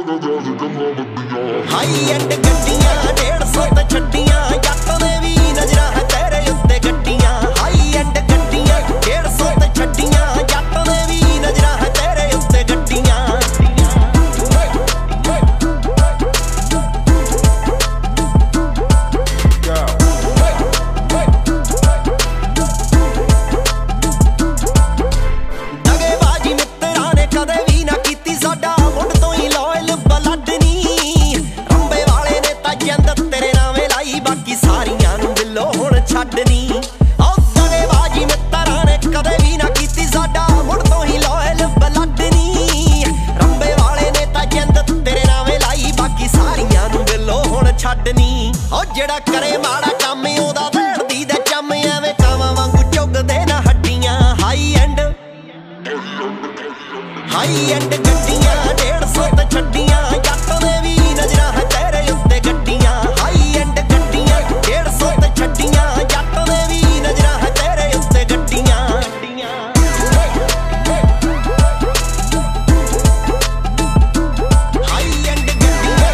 high end ਗੱਡੀਆਂ 150 ਤੇ ਛੱਡੀਆਂ ਜੱਟ ਦੇ ਵੀ ਨਜ਼ਰਾਂ ਹੈ ਤੇਰੇ ਉੱਤੇ ਗੱਡੀਆਂ ਹਾਈ ਐਂਡ ਗੱਡੀਆਂ 150 ਤੇ ਛੱਡੀਆਂ ਜੱਟ ਦੇ ਵੀ ਨਜ਼ਰਾਂ ਹੈ ਤੇਰੇ ਉੱਤੇ ਗੱਡੀਆਂ ਦਗੇਬਾਜ਼ੀ ਮਿੱਤਰਾਂ ਨੇ ਕਦੇ ਵੀ ਨਾ ਕੀਤੀ ਸਾਡਾ ਮੁੱਢ ਤੋਂ ਹੀ ਲੋਇਲ ਬਲੱਡ ਨੀ ਰੰਬੇ ਵਾਲੇ ਨੇ ਤਾਂ ਜਿੰਦ ਤੇਰੇ ਨਾਵੇਂ ਲਾਈ ਬਾਕੀ ਸਾਰੀਆਂ ਨੂੰ ਦਿਲੋਂ ਹੁਣ ਛੱਡਨੀ ਉਹ ਦਗੇਬਾਜ਼ੀ ਮਿੱਤਰਾਂ ਨੇ ਕਦੇ ਵੀ ਨਾ ਕੀਤੀ ਸਾਡਾ ਮੁੱਢ ਤੋਂ ਹੀ ਲੋਇਲ ਬਲੱਡ ਨੀ ਰੰਬੇ ਵਾਲੇ ਨੇ ਤਾਂ ਜਿੰਦ ਤੇਰੇ ਨਾਵੇਂ ਲਾਈ ਬਾਕੀ ਸਾਰੀਆਂ ਨੂੰ ਦਿਲੋਂ ਹੁਣ ਛੱਡਨੀ ਉਹ ਜਿਹੜਾ ਕਰੇ ਮਾੜਾ ਕੰਮ ਉਹਦਾ ਵੇੜਦੀ ਦੇ ਚੰਮ ਐਵੇਂ ਕਾਵਾਂ ਵਾਂਗੂ ਚੁੱਗਦੇ ਨਾ ਹੱਡੀਆਂ ਹਾਈ ਐਂਡ ਗੱਡੀਆਂ 150 ਤੇ ਛੱਡੀਆਂ ਜੱਟ ਦੇ ਵੀ ਨਜ਼ਰਾਂ ਹੈ ਤੇਰੇ ਉੱਤੇ ਗੱਡੀਆਂ ਹਾਈ ਐਂਡ ਗੱਡੀਆਂ 150 ਤੇ ਛੱਡੀਆਂ ਜੱਟ ਦੇ ਵੀ ਨਜ਼ਰਾਂ ਹੈ ਤੇਰੇ ਉੱਤੇ ਗੱਡੀਆਂ ਹਾਈ ਐਂਡ ਗੱਡੀਆਂ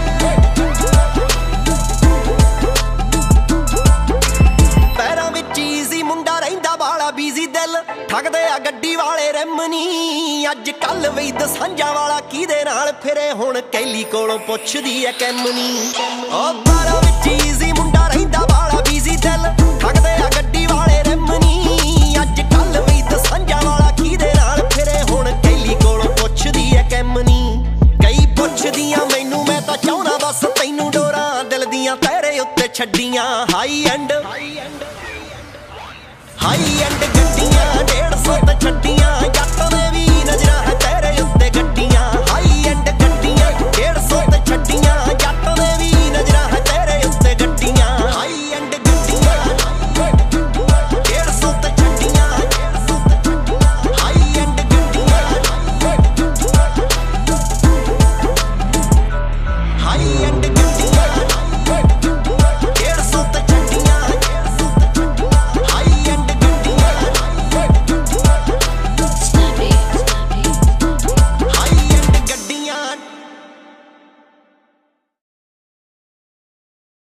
ਪੈਰਾਂ ਵਿੱਚ ਈਜ਼ੀ ਮੁੰਡਾ ਰਹਿੰਦਾ ਵਾਲਾ ਬੀਜ਼ੀ ਦਿਲ ਠੱਗਦੇ ਆ ਗੱਡੀ ਵਾਲੇ ਰਿਮ ਨੀ ਅੱਜ ਕੱਲ ਵੀ ਦਸਾਂਝਾਂ ਵਾਲਾ ਕਿਹਦੇ ਨਾਲ ਫਿਰੇ ਹੁਣ ਕੈਲੀ ਕੋਲੋਂ ਪੁੱਛਦੀ ਐ ਕੈਮਨੀ ਉਹ ਪੈਰਾਂ ਵਿੱਚ ਈਜ਼ੀ ਮੁੰਡਾ ਰਹਿੰਦਾ ਵਾਲਾ ਬੀਜ਼ੀ ਦਿਲ ਠੱਗਦੇ ਆ ਗੱਡੀ ਵਾਲੇ ਰਿਮ ਨੀ ਅੱਜ ਕੱਲ ਵੀ ਦਸਾਂਝਾਂ ਵਾਲਾ ਕਿਹਦੇ ਨਾਲ ਫਿਰੇ ਹੁਣ ਕੈਲੀ ਕੋਲੋਂ ਪੁੱਛਦੀ ਐ ਕੈਮਨੀ ਕਈ ਪੁੱਛਦੀਆਂ ਮੈਨੂੰ ਮੈਂ ਤਾਂ ਚਾਹੁੰਦਾ ਬਸ ਤੈਨੂੰ ਡੋਰਾਂ ਦਿਲ ਦੀਆਂ ਤੇਰੇ ਉੱਤੇ ਛੱਡੀਆਂ ਹਾਈ ਐਂਡ ਗੱਡੀਆਂ 150 ਤੇ ਛੱਡੀਆਂ